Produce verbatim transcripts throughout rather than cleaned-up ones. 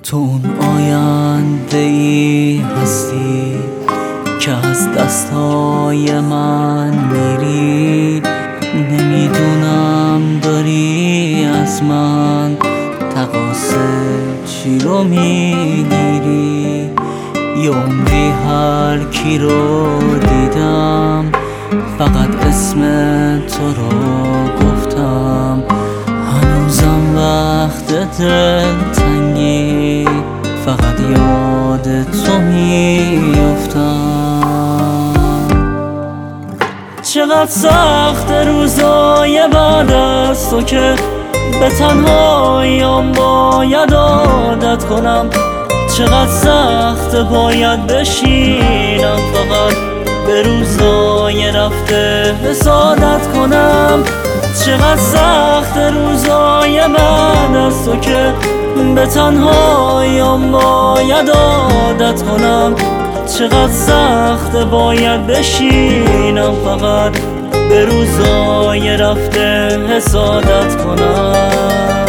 تو اون آینده ای هستی که از دستای من میری. نمیدونم داری از من تقاصه چی رو میگیری. یه عمری هر کی رو دیدم فقط اسم تو رو گفتم. هنوزم وقت دلتنگی فقط یاد تو میافتم. چقدر سخت روزای بعد از تو که به تنهاییم باید عادت کنم. چقدر سخت باید بشینم فقط به روزای رفته حسادت کنم. چقدر سخت روزای بعد از تو که به تنهاییم باید عادت کنم. چقدر سخت باید بشینم فقط به روزای رفته حسادت کنم.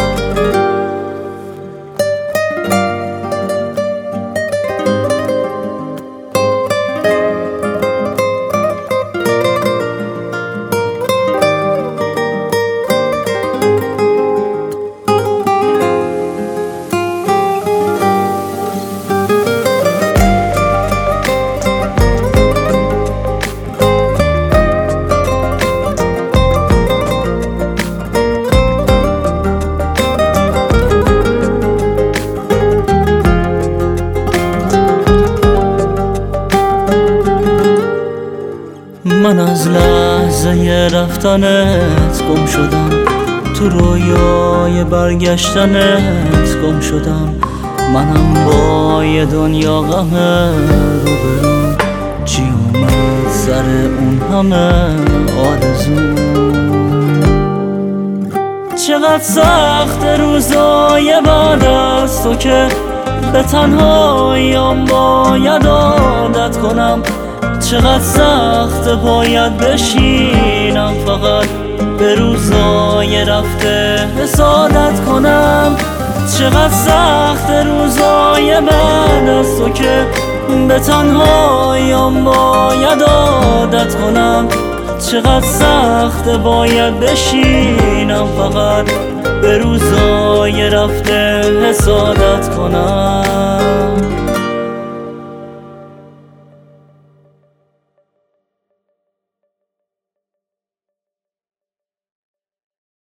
من از لحظه رفتنت گم شدم، تو رویای برگشتنت گم شدم. منم با یه دنیا غم روبرو، چی اومد سر اون همه آرزو. چقدر سخت روزای بعد از تو که به تنهاییم باید عادت کنم. چقدر سخت باید بشینم فقط به روزای رفته حسادت کنم. چقدر سخت روزای بعد از تو که به تنهاییم باید عادت کنم. چقدر سخت باید بشینم فقط به روزای رفته حسادت کنم.